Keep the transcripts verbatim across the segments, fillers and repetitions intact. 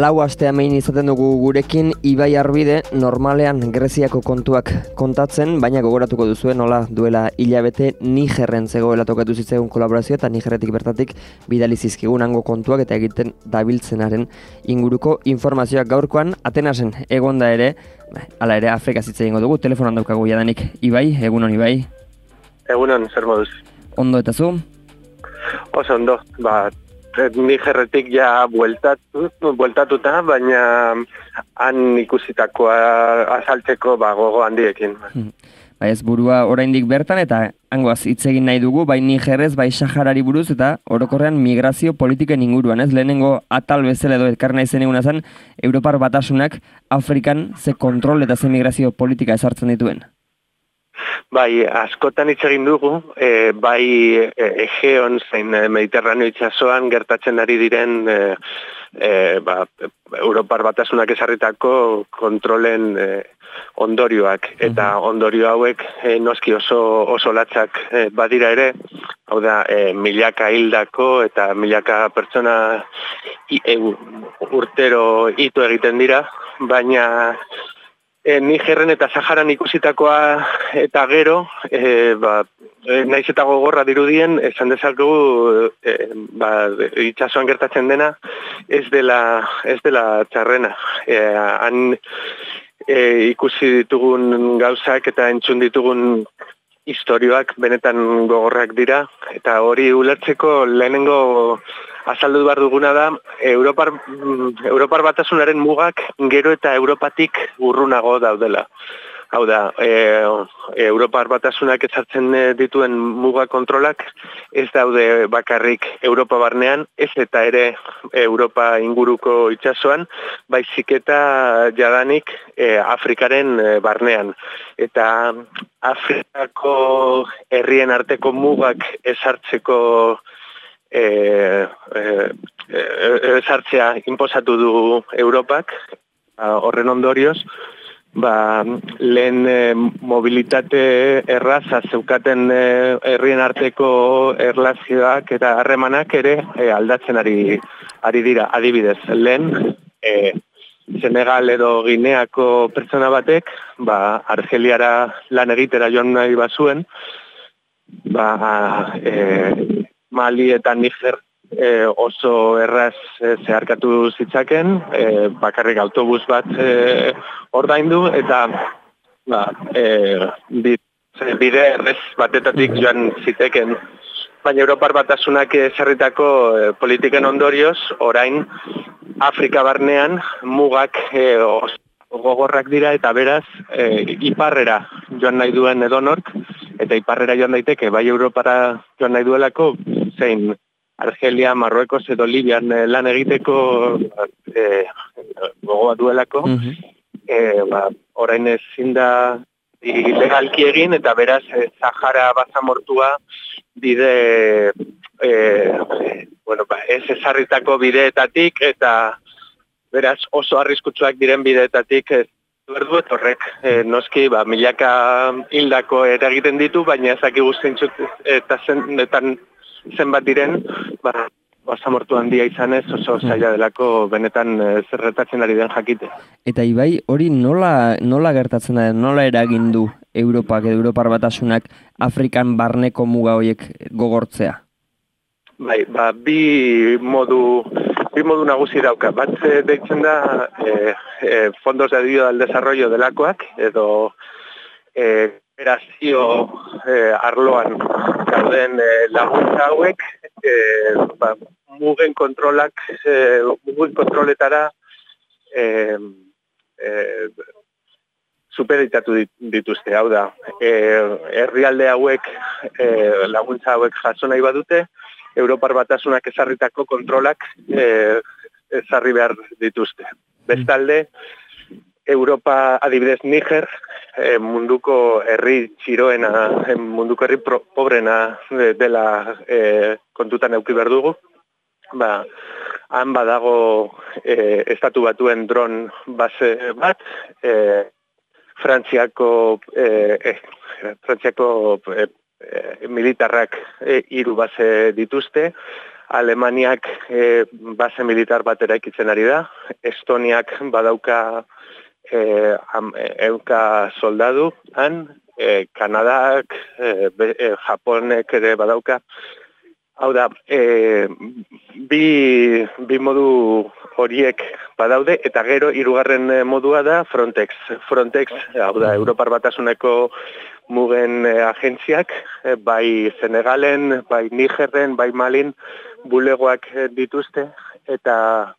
lau aste hemen izaten dugu gurekin Ibai Arbide, normalean Greziako kontuak kontatzen, baina gogoratuko duzuen nola duela hilabete Nigerren zegoela tokatu zitzaigun kolaborazio eta Nigerretik bertatik bidali zizkigun hango kontuak eta egiten dabiltzenaren inguruko informazioak. Gaurkoan Atenasen egonda ere, hala ere Afrika hitz egingo dugu, telefonan daukagu jadanik. Ibai, egunon Ibai. Egunon, zer moduz? Ondo eta zu? Oso ondo, ba, Nigerretik ja bueltatu, bueltatuta, baina han ikusitakoa azaltzeko ba, gogo handiekin. Hmm. Ba ez burua oraindik bertan eta hangoaz hitz egin nahi dugu, bai Nigerrez, bai Saharari buruz eta orokorrean migrazio politiken inguruan, ez? Lehenengo atal bezala edo elkar nahi zen eguna zen, Europar Batasunak Afrikan ze kontrol eta ze migrazio politika ezartzen dituen. Bai, askotan hitz egin dugu, e, bai Egeon zein Mediterraneo itsasoan gertatzen ari diren e, e, ba, Europar Batasunak ezarritako kontrolen e, ondorioak. Eta ondorio hauek e, noski oso, oso latzak e, badira ere, hau da, e, milaka hildako eta milaka pertsona i, e, urtero hitu egiten dira, baina E, Nigerren eta Saharan ikusitakoa eta gero, e, ba, e, naiz eta gogorra dirudien, esan dezakegu e, ba, itsasoan gertatzen dena, ez dela, ez dela txarrena. E, han e, ikusi ditugun gauzak eta entzun ditugun istorioak benetan gogorrak dira, eta hori ulertzeko lehenengo azaldu behar duguna da, Europar, Europar Batasunaren mugak gero eta Europatik urrunago daudela. Hau da, e, Europar Batasunak ezartzen dituen muga kontrolak ez daude bakarrik Europa barnean, ez eta ere Europa inguruko itsasoan, baizik eta jadanik e, Afrikaren barnean. Eta Afrikako herrien arteko mugak ezartzeko E, e, e, sartzea inposatu du Europak, horren ondorioz, ba, lehen e, mobilitate erraza zeukaten e, herrien arteko erlazioak eta harremanak ere e, aldatzen ari, ari dira. Adibidez, lehen e, Senegal edo Gineako pertsona batek, ba, Argeliara lan egitera joan nahi bazuen, ba, e, Mali eta Niger e, oso erraz e, zeharkatu zitzaken, e, bakarrik autobus bat e, ordaindu eta ba, e, bide errez batetatik joan ziteken. Baina Europar Batasunak ezarritako e, politiken ondorioz, orain Afrika barnean mugak e, oso gogorrak dira eta beraz e, iparrera joan nahi duen edonork, eta iparrera joan daiteke, bai Europara joan nahi duelako, zein Argelia, Marruekos edo Libian lan egiteko e, gogoa duelako, e, ba, orain ezin da ilegalki egin, eta beraz e, Sahara basamortua bide, e, bueno, ba, ez ezarritako bideetatik, eta beraz oso arriskutsuak diren bideetatik ez berdu, horrek e, noski ba, milaka hildako eragiten ditu, baina ezakigu zeintzuk eta zenetan zenbat diren, ba, basamortu handia izanez oso zaila delako benetan e, zerretatzen ari den jakite. Eta Ibai, hori nola, nola gertatzen da, nola eragin du Europak edo Europar Batasunak Afrikan barneko muga horiek gogortzea? Bai, ba, bi modu bi modu nagusi dauka. Bat deitzen da e, e, fondos de ayuda al desarrollo delakoak, edo e, operazio e, arloan gauden e, laguntza hauek, e, ba, mugen kontrolak, e, mugen kontroletara e, e, superitatu dituzte. Hau da, e, herrialde hauek, e, laguntza hauek jaso nahi badute, Europar Batasunak ezarritako kontrolak e, ezarri behar dituzte. Bestalde, Europa, adibidez Niger, e, munduko herri txiroena, e, munduko herri pro, pobrena dela e, kontutan eduki behar dugu. Ba, han badago e, estatu batuen dron base bat, e, Frantziako, e, e, Frantziako e, E, militarrak e, hiru base dituzte, Alemaniak e, base militar bat eraikitzen ari da, Estoniak badauka e, am, euka soldadu, han, e, Kanadak, e, be, e, Japonek ere badauka. Hau da, e, bi, bi modu horiek badaude, eta gero hirugarren modua da Frontex. Frontex, hau da, Europar Batasuneko mugen e, agentziak, e, bai Senegalen, bai Nigerren, bai Malin, bulegoak dituzte, eta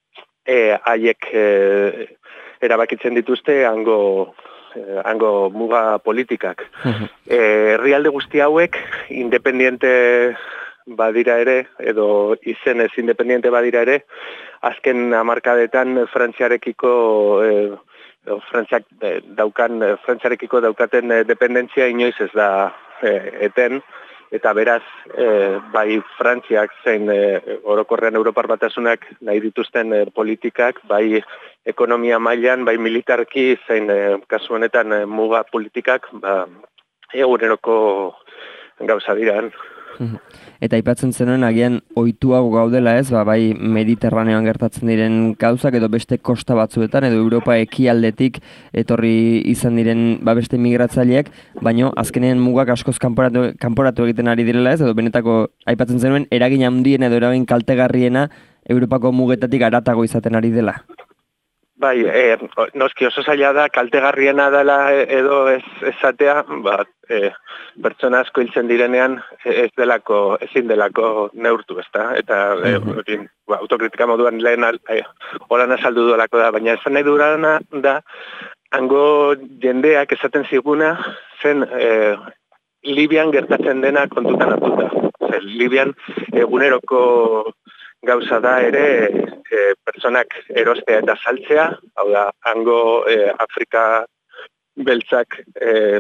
e, haiek e, erabakitzen dituzte hango, e, hango muga politikak. Herrialde guzti hauek, independiente badira ere, edo izenez independiente badira ere, azken hamarkadetan Frantziarekiko e, Frantziak daukan, Frantziarekiko daukaten dependentzia inoiz ez da e, eten, eta beraz, e, bai Frantziak zein e, orokorrean Europar Batasunak nahi dituzten e, politikak, bai ekonomia mailan, bai militarki zein e, kasu honetan e, muga politikak, ba, eguneroko gauza diran. Eta aipatzen zenuen agian ohituago gaudela ez, ba, bai Mediterraneoan gertatzen diren gauzak edo beste kosta batzuetan edo Europa ekialdetik etorri izan diren ba, beste migratzaileak, baino azkenean mugak askoz kanporatu, kanporatu egiten ari direla ez, edo benetako aipatzen zenuen eragin handien edo eragin kaltegarriena Europako mugetatik haratago izaten ari dela. Bai, e, noski oso zaila da, kaltegarriena dela edo ez esatea, ba, e, pertsona asko hiltzen direnean ez delako, ezin delako neurtu, ezta? Eta e, mm-hmm. ba, autokritika moduan lehen e, horan azaldu duelako da, baina esan nahi durana da, hango jendeak esaten ziguna zen e, Libian gertatzen dena kontutan hartuta. Zer, Libian eguneroko gauza da ere e, pertsonak erostea eta saltzea, hau da, hango e, Afrika beltzak e,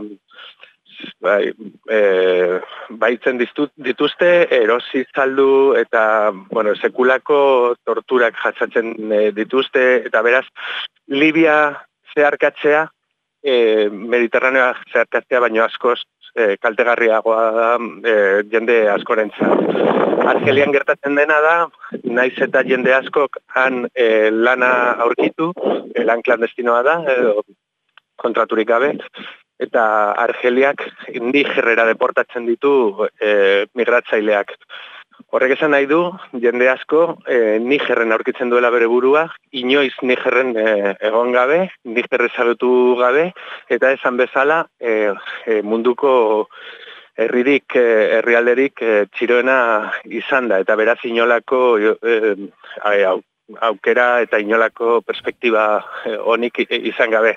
bai, e, baitzen dituzte, erosi saldu eta bueno, sekulako torturak jasatzen e, dituzte, eta beraz, Libia zeharkatzea, e, Mediterraneoa zeharkatzea, baino askoz e, kaltegarriagoa da e, jende askorentzat. Argelian gertatzen dena da, naiz eta jende askok han e, lana aurkitu, e, lan klandestinoa da, edo kontraturik gabe, eta Argeliak Nigerrera deportatzen ditu e, migratzaileak. Horrek esan nahi du, jende asko e, Nigerren aurkitzen duela bere burua, inoiz Nigerren e, egon gabe, Niger ezagutu gabe, eta esan bezala e, e, munduko herririk, herrialderik txiroena izan da, eta beraz inolako e, aukera eta inolako perspektiba honik izan gabe.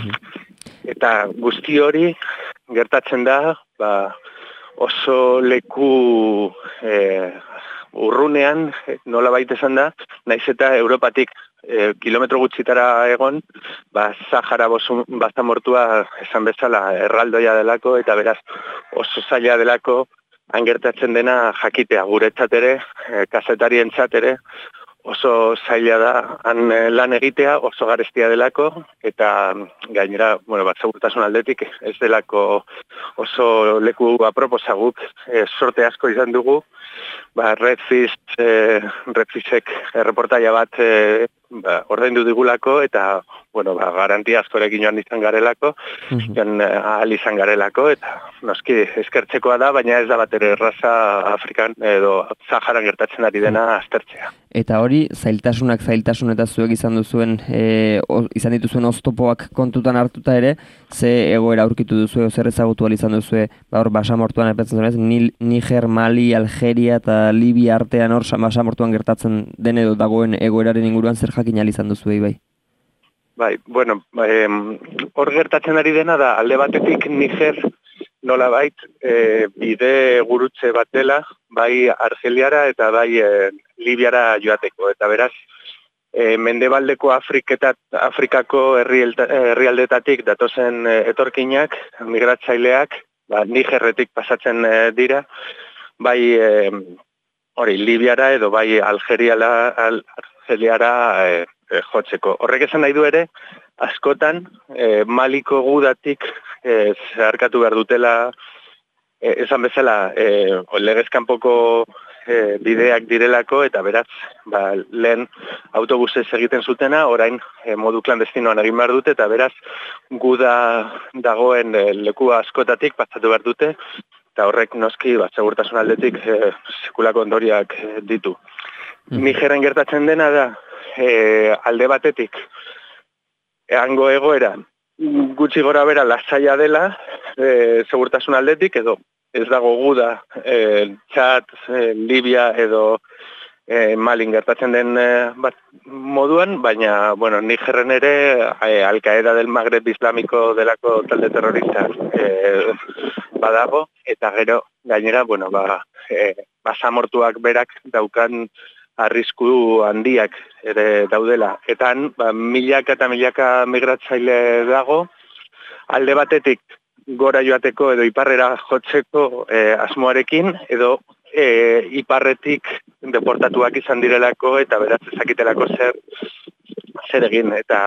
Eta guzti hori gertatzen da, ba, oso leku e, urrunean, nola baita esan da, naiz eta Europatik e, kilometro gutxitara egon, ba, Sahara basamortua esan bezala erraldoia delako, eta beraz oso zaila delako han gertatzen dena jakitea guretzat ere, e, kazetarientzat ere, oso zaila da han lan egitea, oso garestia delako, eta gainera, bueno, bat segurtasun aldetik ez delako oso leku aproposa guk, e, sorte asko izan dugu, ba, Redfist, e, Redfistek erreportaia bat e, ba, ordaindu digulako, eta bueno, ba, garantia askorekin joan izan garelako, mm-hmm. joan ahal izan garelako, eta noski eskertzekoa da, baina ez da bat ere erraza Afrikan edo Saharan gertatzen ari dena aztertzea. Eta hori, zailtasunak zailtasun eta zuek izan duzuen, e, o, izan dituzuen oztopoak kontutan hartuta ere, ze egoera aurkitu duzue, zer ezagutu ahal izan duzue, ba hor basamortuan epetzen zuen ez, Niger, Mali, Algeria eta Libia artean hor basamortuan gertatzen den edo dagoen egoeraren inguruan zer jakin ahal izan duzue, bai? Bai, bueno, hor gertatzen ari dena da, alde batetik Niger nola bait, e, bide gurutze bat dela, bai Argeliara eta bai e, Libiara joateko, eta beraz, e, mendebaldeko Afriketat, Afrikako herrialdetatik datozen e, etorkinak, migratzaileak, ba, Nigerretik pasatzen e, dira, bai e, hori, Libiara edo bai Algeriala, al, Argeliara e, e, jotzeko. Horrek esan nahi du ere, askotan, e, Maliko gudatik e, zeharkatu behar dutela, e, esan bezala, e, legezkanpoko e, bideak direlako, eta beraz, ba, lehen autobusez egiten zutena, orain e, modu klandestinoan egin behar dute, eta beraz, guda dagoen e, leku askotatik pasatu behar dute, eta horrek noski, ba, segurtasun aldetik e, sekulako ondoriak e, ditu. Mm. Nigeren gertatzen dena da, e, alde batetik, hango egoera, gutxi gora bera lasaia dela, e, segurtasun aldetik, edo ez dago guda, e, Txad, e, Libia edo e, Malin gertatzen den e, bat moduan, baina, bueno, Nigerren ere e, Al-Qaeda del Magreb Islamiko delako talde terrorista e, badago, eta gero gainera, bueno, ba, e, basamortuak berak daukan arrisku handiak ere daudela. Eta han, ba, milaka eta milaka migratzaile dago, alde batetik gora joateko edo iparrera jotzeko e, asmoarekin, edo e, iparretik deportatuak izan direlako eta beraz ezakitelako zer, zer egin. Eta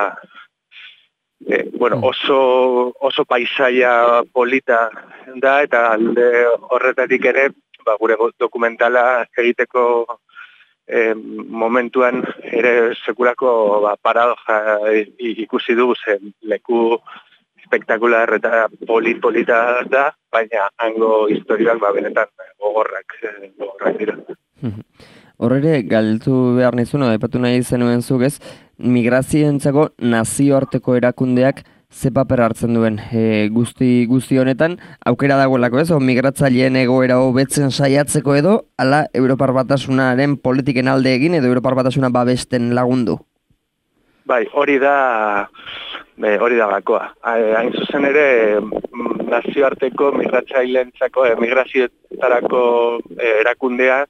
e, bueno, oso, oso paisaia polita da, eta alde horretatik ere ba, gure dokumentala egiteko e, momentuan ere sekulako ba, paradoja ikusi dugu zen leku spektakular eta polit-polita da, baina hango historiak ba, benetan gogorrak, gogorrak dira. Horre galdetu behar nizun, aipatu nahi zenuen zuk ez, migrazioentzako nazioarteko erakundeak ze paper hartzen duen e, guzti, guzti honetan, aukera dagoelako ez, o migratzaileen egoera hobetzen saiatzeko edo, ala Europar Batasunaren politiken alde egin edo Europar Batasuna babesten lagundu? Bai, hori da e, hori da gakoa. Hain zuzen ere nazioarteko migratzaileentzako e, migrazioetarako e, erakundea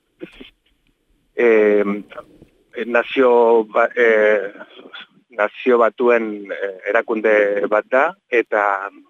e, nazio ba, e, nazio batuen e, erakunde bat da, eta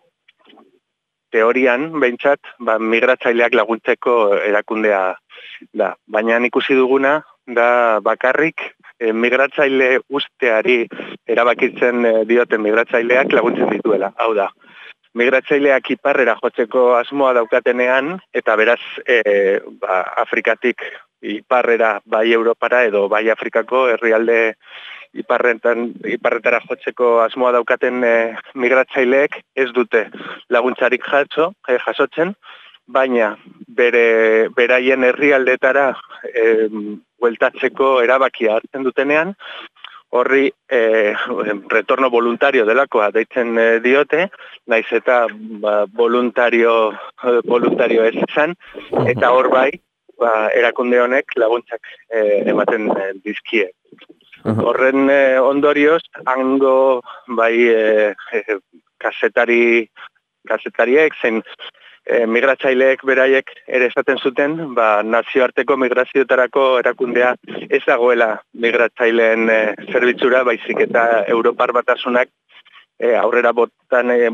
teorian, behintzat, ba, migratzaileak laguntzeko erakundea da. Baina ikusi duguna da bakarrik E, migratzaile usteari erabakitzen e, dioten migratzaileak laguntzen dituela. Hau da, migratzaileak iparrera jotzeko asmoa daukatenean, eta beraz e, ba, Afrikatik iparrera bai Europara edo bai Afrikako herrialde iparretan, iparretara jotzeko asmoa daukaten e, migratzaileek ez dute laguntzarik jatzo, e, jasotzen, baina bere beraien herrialdetara e, bueltatzeko erabakia hartzen dutenean, horri e, retorno voluntario delakoa deitzen e, diote, naiz eta ba, voluntario, voluntario ez izan, eta hor bai, ba, erakunde honek laguntzak e, ematen e, dizkie. Horren e, ondorioz, hango bai e, e, kasetari, kasetariek zen E, migratzaileek beraiek ere esaten zuten, ba, nazioarteko migrazioetarako erakundea ez dagoela migratzaileen e, zerbitzura, baizik eta Europar Batasunak e, aurrera botan, e,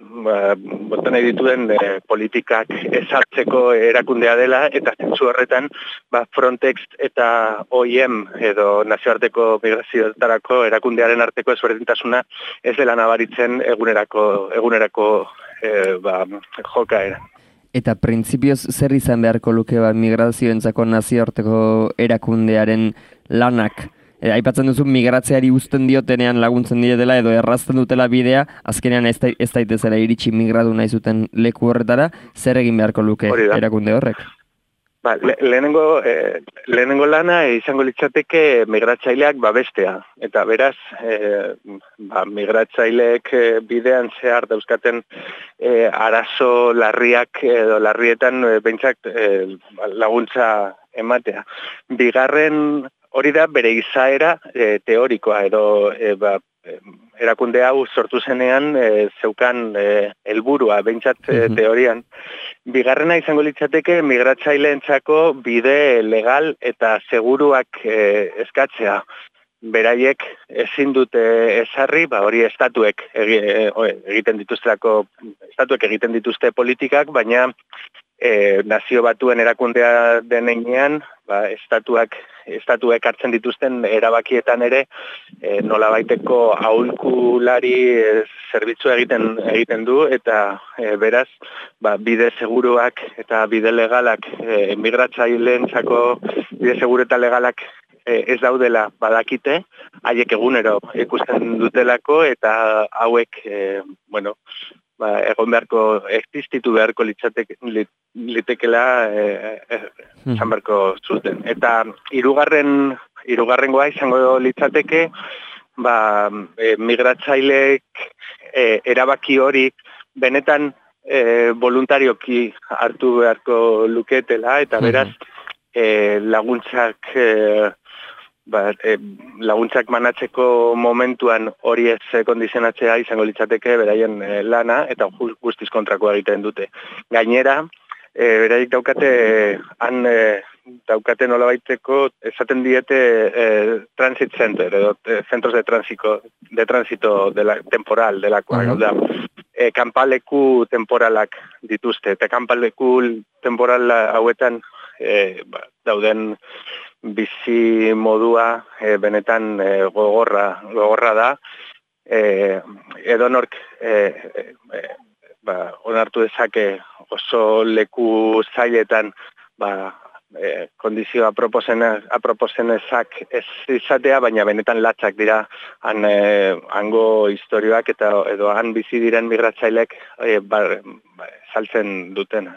botan dituen e, politikak ezartzeko erakundea dela, eta zentzu horretan ba, Frontex eta O I M edo nazioarteko migrazioetarako erakundearen arteko ezberdintasuna ez dela nabaritzen egunerako, egunerako E, ba, joka era. Eta printzipioz zer izan beharko luke ba, migrazioentzako nazioarteko erakundearen lanak? E, aipatzen duzu migratzeari uzten diotenean laguntzen dietela edo errazten dutela bidea, azkenean ez, da, ez daitezela iritsi migratu nahi zuten leku horretara, zer egin beharko luke erakunde horrek? Ba, le, lehenengo, eh, lehenengo lana izango litzateke migratzaileak babestea. Eta beraz, eh, ba, migratzaileek eh, bidean zehar dauzkaten eh, arazo larriak edo larrietan eh, behintzak eh, laguntza ematea. Bigarren hori da bere izaera eh, teorikoa edo eh, ba, erakunde hau sortu zenean e, zeukan helburua e, behintzat e, teorian. Bigarrena izango litzateke migratzaileentzako bide legal eta seguruak e, eskatzea. Beraiek ezin dute ezarri, ba hori estatuek egiten dituztelako, estatuek egiten dituzte politikak, baina e, nazio batuen erakundea denean, ba, estatuak estatuek hartzen dituzten erabakietan ere e, nolabaiteko aholkulari e, zerbitzua egiten egiten du eta e, beraz ba, bide seguruak eta bide legalak e, migratzaileentzako bide seguru eta legalak e, ez daudela badakite, haiek egunero ikusten dutelako eta hauek e, bueno, ba, egon beharko, existitu beharko litzatek, lit, litekela eh, eh, izan beharko zuten. Eta hirugarren hirugarrengoa izango litzateke, ba, e, migratzaileek e, erabaki hori benetan e, voluntarioki hartu beharko luketela, eta beraz e, laguntzak e, Ba, e, laguntzak manatzeko momentuan hori ez kondizionatzea izango litzateke beraien e, lana eta guztiz kontrakoa egiten dute. Gainera, e, beraiek daukate han e, daukate nolabaiteko esaten diete e, transit center edo e, centros de tránsito de tránsito de la, temporal delakoa, uh-huh. da. E, kanpaleku temporalak dituzte eta kanpaleku temporal hauetan e, ba, dauden bizi modua e, benetan e, gogorra, gogorra da, e, edonork e, e, ba, onartu dezake oso leku zailetan ba, e, kondizio aproposenezak ez izatea, baina benetan latzak dira han, e, hango historioak eta edo han bizi diren migratzailek e, ba, ba, saltzen dutena.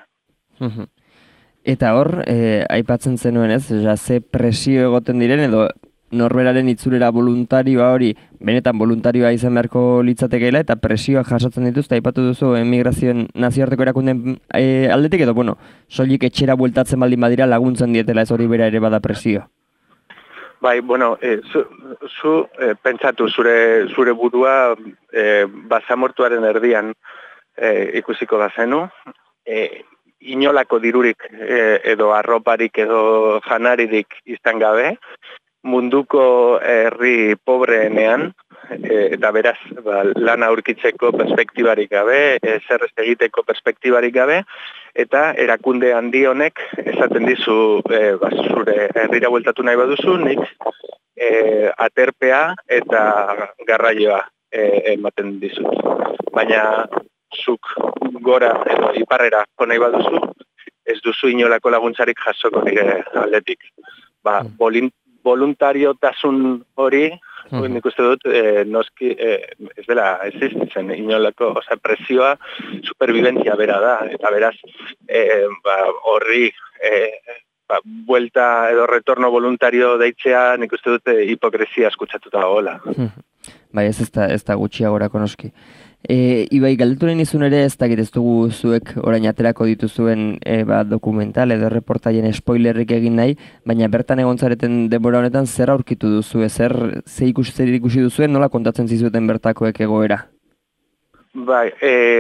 Eta hor, eh, aipatzen zenuen ez, ja, ze presio egoten diren, edo norberaren itzulera voluntarioa hori, benetan voluntarioa izan beharko litzatekeela, eta presioa jasotzen dituzte, aipatu duzu emigrazioen nazioarteko erakunden e, aldetik, edo, bueno, soilik etxera bueltatzen baldin badira laguntzen dietela, ez hori bera ere bada presio. Bai, bueno, e, zu, zu e, pentsatu zure, zure burua e, basamortuaren erdian e, ikusiko bazenu, e, inolako dirurik e, edo arroparik edo janaririk izan gabe, munduko herri pobreenean, e, eta beraz ba, lana aurkitzeko perspektibarik gabe, e, zer ez egiteko perspektibarik gabe, eta erakunde handi honek esaten dizu e, ba, zure herrira bueltatu nahi baduzu, nik e, aterpea eta garraioa e, ematen dizut. Baina zuk gora edo iparrera nahi baduzu, ez duzu inolako laguntzarik jasoko nire aldetik. Ba, bolin, voluntariotasun hori, uh-huh. nik uste dut, e, noski, e, ez dela existitzen inolako, oza, presioa, superviventzia bera da, eta beraz, e, ba, horri, e, ba, buelta edo retorno voluntario deitzea, nik uste dut, e, hipokresia eskutsatuta gola. Uh-huh. Bai, ez ez da, ez da gutxiagorako noski. E, Ibai, galdetu nahi nizun ere ez dakit ez dugu zuek orain aterako dituzuen e, ba, dokumental edo reportaien spoilerrik egin nahi, baina bertan egon zareten denbora honetan zer aurkitu duzu, zer, zer ikusi, zer ikusi duzuen, nola kontatzen zizueten bertakoek egoera? Bai, e,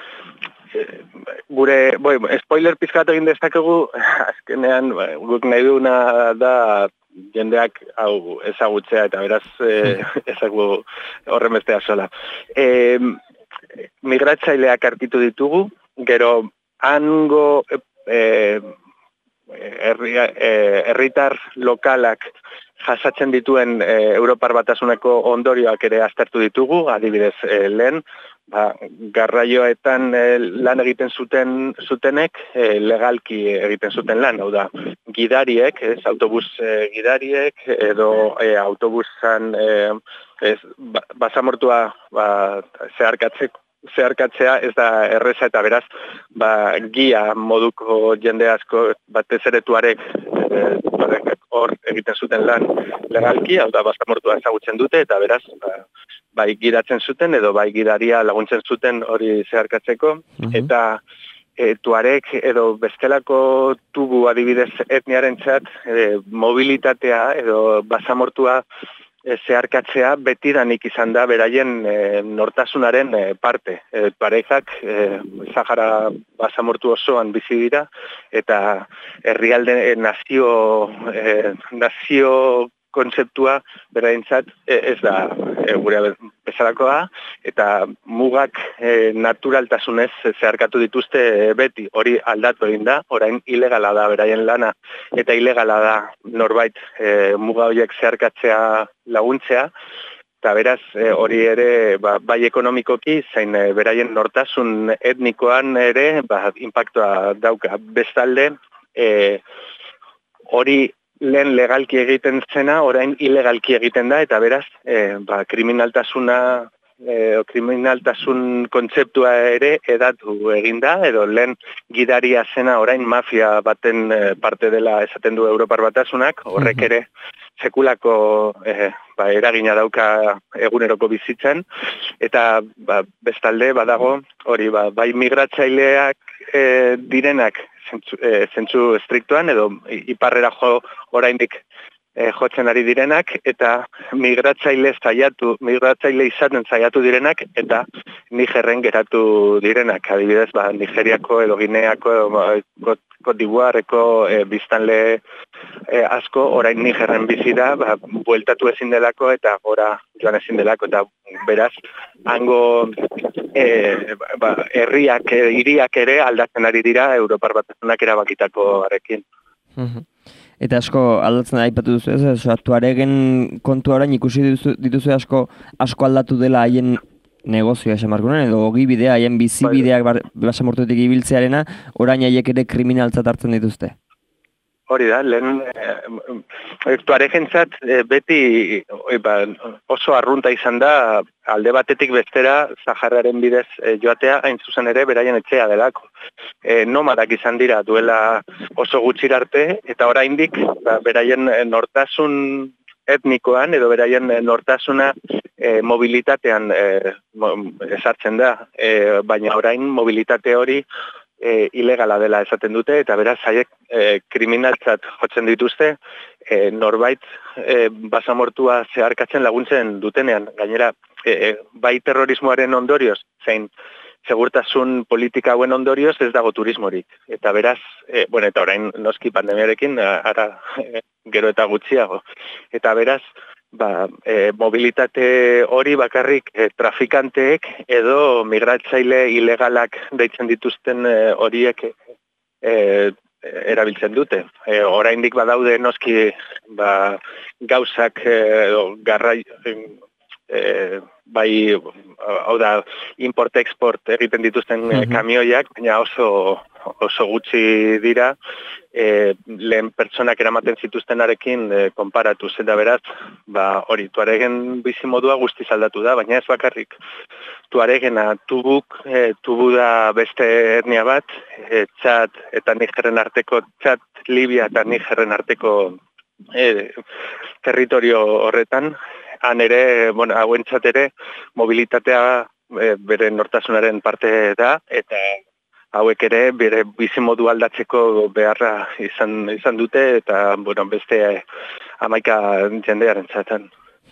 gure, boi, spoiler pizkat egin dezakegu, azkenean guk nahi duguna da jendeak hau ezagutzea eta beraz e, ezagu horren bestea sola. E, migratzaileak arkitu ditugu, gero hango e, herritar lokalak jasatzen dituen e, Europar Batasuneko ondorioak ere aztertu ditugu, adibidez e, lehen, ba, garraioetan e, lan egiten zuten zutenek e, legalki egiten zuten lan, hau da, gidariek, ez, autobus e, gidariek, edo e, autobusan e, ez, ba, basamortua ba, zeharkatzeko zeharkatzea ez da erreza eta beraz ba, gia moduko jende asko batez ere tuarek hor egiten zuten lan legalki, hau da basamortua ezagutzen dute eta beraz ba, bai gidatzen zuten edo bai gidaria laguntzen zuten hori zeharkatzeko uh-huh. eta e, tuarek edo bestelako tubu adibidez etniaren txat e, mobilitatea edo basamortua zeharkatzea betidanik izan da beraien e, nortasunaren e, parte. E, parejak e, Sahara basamortu osoan bizi dira eta herrialde e, nazio e, nazio kontzeptua beraintzat ez da e, gure bezalakoa, eta mugak e, naturaltasunez zeharkatu dituzte beti, hori aldatu egin da, orain ilegala da beraien lana, eta ilegala da norbait e, muga horiek zeharkatzea laguntzea, eta beraz hori ere ba, bai ekonomikoki, zein e, beraien nortasun etnikoan ere ba, impactua dauka. Bestalde, e, hori lehen legalki egiten zena, orain ilegalki egiten da, eta beraz, e, ba, kriminaltasuna, e, kriminaltasun kontzeptua ere edatu egin da, edo lehen gidaria zena orain mafia baten e, parte dela esaten du Europar Batasunak, horrek ere sekulako e, ba, eragina dauka eguneroko bizitzen, eta ba, bestalde badago, hori ba, bai migratzaileak e, direnak, Zentzu, e, zentzu estriktuan, edo iparrera jo oraindik e, jotzen ari direnak, eta migratzaile zaiatu, migratzaile izaten zaiatu direnak, eta Nigerren geratu direnak. Adibidez, ba, Nigeriako edo Gineako edo Kotibuarreko e, biztanle e, asko, orain Nigerren bizi da, ba, bueltatu ezin delako, eta gora joan ezin delako, eta beraz, hango e, ba, herriak, e, hiriak ere aldatzen ari dira Europar Batasunak erabakitako arekin. Eta asko aldatzen aipatu duzu ez, ez Tuaregen kontu orain ikusi dituzu, dituzu asko asko aldatu dela haien negozioa esan markunen, edo ogibidea, haien bizibideak basamortuetik ibiltzearena, orain haiek ere kriminaltzat hartzen dituzte. Hori da, lehen e, Tuaregentzat e, beti e, ba, oso arrunta izan da alde batetik bestera Sahararen bidez e, joatea, hain zuzen ere beraien etxea delako. E, nomadak izan dira duela oso gutxir arte, eta oraindik ba, beraien nortasun etnikoan edo beraien nortasuna e, mobilitatean e, mo, esartzen da, e, baina orain mobilitate hori E, ilegala dela esaten dute, eta beraz haiek e, kriminaltzat jotzen dituzte e, norbait e, basamortua zeharkatzen laguntzen dutenean. Gainera, e, bai terrorismoaren ondorioz, zein segurtasun politika hauen ondorioz ez dago turismorik. Eta beraz, e, bueno, eta orain noski pandemiarekin, ara e, gero eta gutxiago. Eta beraz, ba, e, mobilitate hori bakarrik e, trafikanteek edo migratzaile ilegalak deitzen dituzten e, horiek e, erabiltzen dute. E, oraindik badaude noski ba, gauzak e, edo garrai e, bai, hau da, import-export egiten dituzten mm-hmm. kamioiak, baina oso, oso gutxi dira, e, lehen pertsonak eramaten zituztenarekin e, konparatuz, eta beraz, ba, hori, Tuaregen bizimodua guztiz aldatu da, baina ez bakarrik. Tuaregena tubuk, e, tubu da beste etnia bat, e, Txad eta Nigerren arteko, Txad, Libia eta Nigerren arteko e, territorio horretan, han ere, bueno, hauentzat ere, mobilitatea e, bere nortasunaren parte da, eta hauek ere bere bizimodu aldatzeko beharra izan, izan dute, eta bueno, beste hamaika jendearen zaten.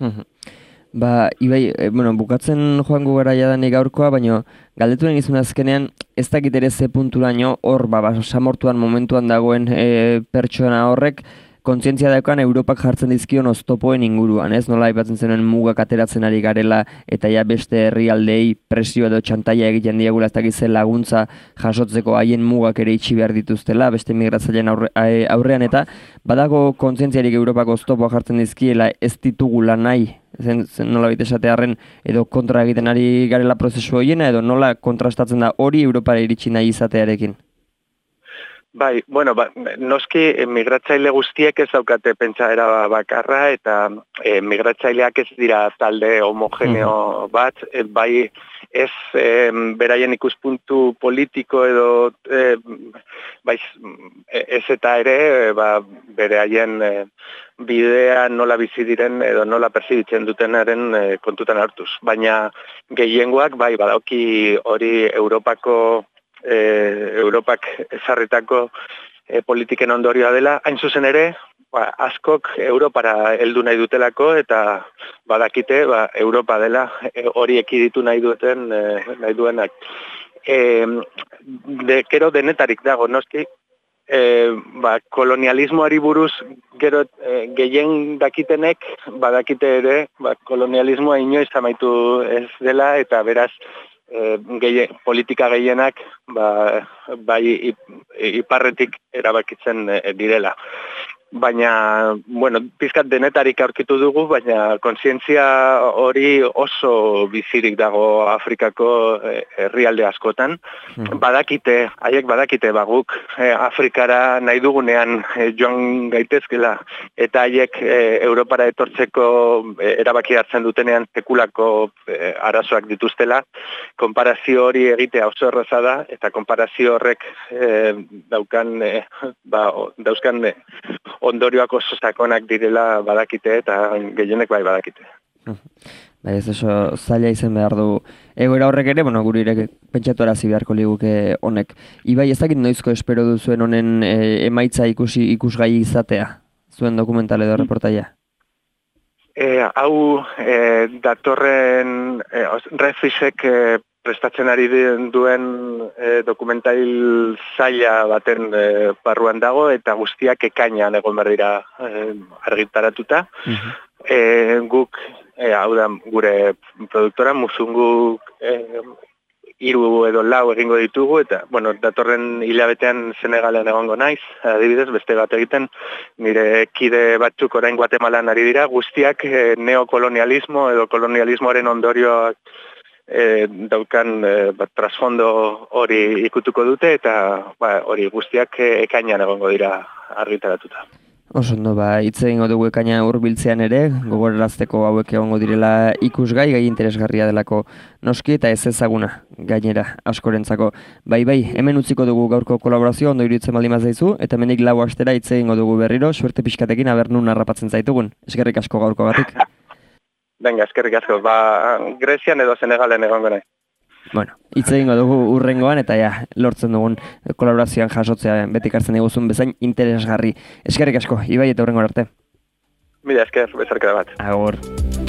Ba, Ibai, e, bueno, bukatzen joango gara jadanik gaurkoa, baina galdetu nahi izun azkenean, ez dakit ere ze punturaino hor, ba, basamortuan momentuan dagoen e, pertsona horrek, kontzientzia daukan Europak jartzen dizkion oztopoen inguruan, ez? Nola aipatzen zenuen mugak ateratzen ari garela eta ja beste herrialdei presio edo txantaia egiten diegula ez dakiz laguntza jasotzeko haien mugak ere itxi behar dituztela, beste migratzaileen aurre, aurrean eta badago kontzientziarik Europako oztopoa jartzen dizkiela ez ditugula nahi, zen, zen nola baita esatearren edo kontra egiten ari garela prozesu horiena edo nola kontrastatzen da hori Europara iritsi nahi izatearekin? Bai, bueno, ba, noski migratzaile guztiek ez daukate pentsaera bakarra eta e, migratzaileak ez dira talde homogeneo bat, e, bai ez e, beraien ikuspuntu politiko edo e, bai, ez eta ere e, ba, beraien e, bidea nola bizi diren edo nola perzibitzen dutenaren e, kontutan hartuz. Baina gehiengoak bai badauki hori Europako E, Europak ezarritako e, politiken ondorioa dela, hain zuzen ere, ba, askok Europara heldu nahi dutelako eta badakite ba, Europa dela e, hori ekiditu nahi duten e, nahi duenak. E, de, kero denetarik dago, noski, E, ba, kolonialismoari buruz gero e, gehien dakitenek badakite ere ba, kolonialismoa inoiz amaitu ez dela eta beraz e, gehien, politika gehienak ba, bai iparretik erabakitzen e, direla. Baina, bueno, pizkat denetarik aurkitu dugu, baina kontzientzia hori oso bizirik dago Afrikako herrialde askotan. Hmm. Badakite, haiek badakite baguk eh, Afrikara nahi dugunean eh, joan gaitezkela, eta haiek eh, Europara etortzeko eh, erabaki hartzen dutenean sekulako eh, arazoak dituztela. Konparazio hori egitea oso erraza da, eta konparazio horrek eh, daukan, eh, ba, dauzkan eh, ondorioak oso sakonak direla badakite eta gehienek bai badakite. Bai, ez oso zaila izan behar du. Egoera horrek ere, bueno, guri ere pentsatu arazi beharko liguke honek. Ibai, ez dakit noizko espero duzuen honen e, emaitza ikusi ikusgai izatea, zuen dokumental edo reportaia? E, hau, e, datorren e, Refisek e, prestatzen ari duen e, dokumentail zaila baten e, barruan dago eta guztiak ekainan egon behar dira e, argitaratuta. Uh-huh. e, guk, e, hau da, gure produktora, Muzungu e, hiru edo lau egingo ditugu, eta, bueno, datorren hilabetean Senegalean egongo naiz, adibidez, beste bat egiten, nire kide batzuk orain Guatemalan ari dira, guztiak e, neokolonialismo edo kolonialismoaren ondorioak E, daukan e, bat, trasfondo hori ikutuko dute eta ba, hori guztiak e, ekainan egongo dira argitaratuta. Oso ondo, ba, hitz egingo dugu ekaina hurbiltzean ere, gogorarazteko hauek egongo direla ikusgai, gai interesgarria delako noski eta ez ezaguna gainera askorentzako. Bai, bai, hemen utziko dugu gaurko kolaborazio, ondo iruditzen baldin bazaizu, eta hemenik lau astera hitz egingo dugu berriro, suerte pixkatekin aber nun harrapatzen zaitugun. Eskerrik asko gaurko batik. Venga, eskerrik asko. Ba, Grezian edo Senegalen egongo nahi. Bueno, hitz egingo dugu urrengoan eta ja, lortzen dugun kolaborazioan jasotzea beti kartzen diguzun bezain interesgarri. Eskerrik asko, Ibai eta urrengoan arte. Mila esker, bezarkada bat. Agur.